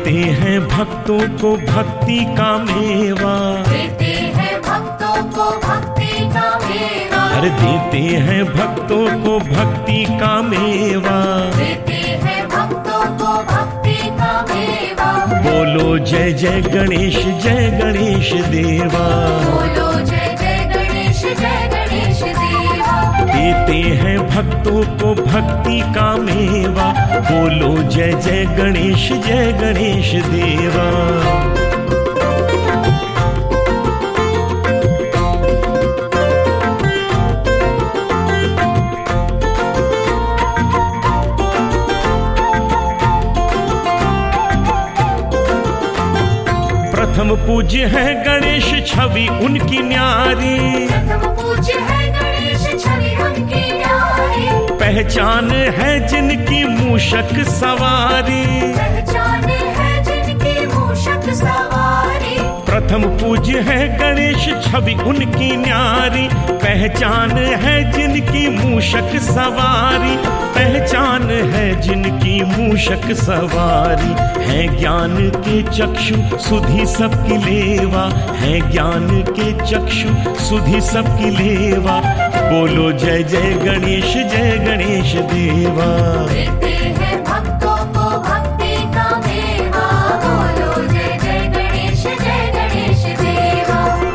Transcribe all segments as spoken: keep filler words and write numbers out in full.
देते हैं भक्तों को भक्ति का मेवा, देते हैं भक्तों को भक्ति का मेवा, अरे देते हैं भक्तों को भक्ति का मेवा, देते हैं भक्तों को भक्ति का मेवा। बोलो जय जय गणेश जय गणेश देवा, बोलो जय जय गणेश जय गणेश देवा। देते हैं भक्तों को भक्ति का मेवा, बोलो जय जय गणेश जय गणेश देवा। प्रथम पूज्य है गणेश छवि उनकी न्यारी, प्रथम पूज्य है गणेश छवि उनकी न्यारी, पहचान है जिनकी मूषक सवारी, पहचान है जिनकी मूषक सवारी। प्रथम पूज्य है गणेश छवि उनकी न्यारी, पहचान है जिनकी मूषक सवारी, पहचान है जिनकी मूषक सवारी। है ज्ञान के चक्षु सुधि सबकी लेवा, है ज्ञान के चक्षु सुधि सबकी लेवा, बोलो जय जय गणेश जय गणेश देवा। देते हैं भक्तों को भक्ति का मेवा, बोलो जय जय गणेश जय गणेश देवा।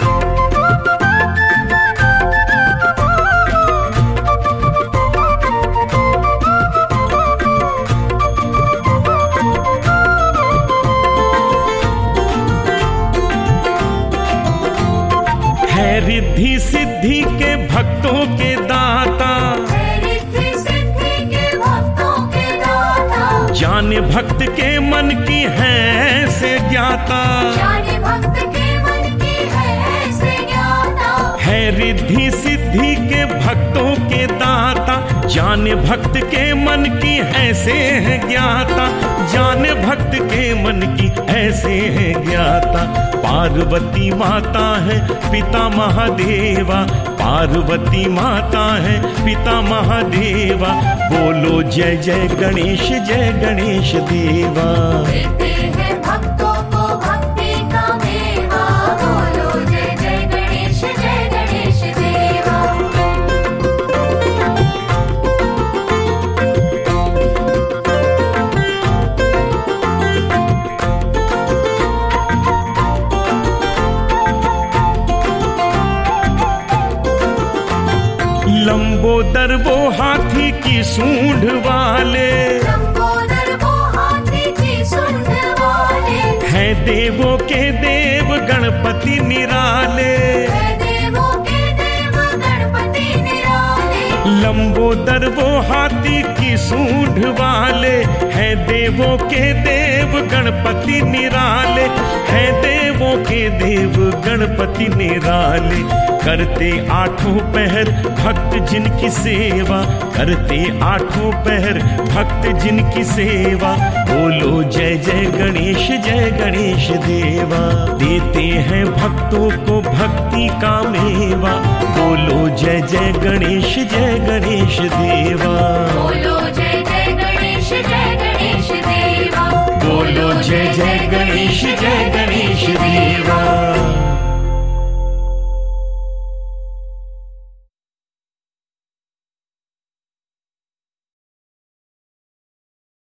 है रिद्धि सिद्धि के भक्तों के दाता, है रिद्धि सिद्धि के भक्तों के दाता, जाने भक्त के मन की है से ज्ञाता, जाने भक्त के मन की है ऐसे ज्ञाता। है रिद्धि सिद्धि के भक्तों के दाता, जाने भक्त के मन की ऐसे है ज्ञाता, जाने भक्त के मन की ऐसे है ज्ञाता। पार्वती माता है पिता महादेवा, पार्वती माता है पिता महादेवा, बोलो जय जय गणेश जय गणेश देवा। देते हैं भक्तों को भक्ति का मेवा, बोलो जय जय गणेश जय गणेश देवा। लंबोदर वो हाथी की सूंड वाले, लंबोदर वो हाथी की सूंड वाले, हैं देवों के देव गणपति निराले, है देवों के देव गणपति निराले। लंबोदर वो हाथी की सूंड वाले, हैं देवों के देव गणपति निराले, हैं देवों के देव गणपति निराले। करते आठों पहर भक्त जिनकी सेवा, करते आठों पहर भक्त जिनकी सेवा, बोलो जय जय गणेश जय गणेश देवा। देते हैं भक्तों को भक्ति का मेवा, बोलो जय जय गणेश जय गणेश देवा। बोलो जय जय गणेश जय गणेश देवा। बोलो जय जय गणेश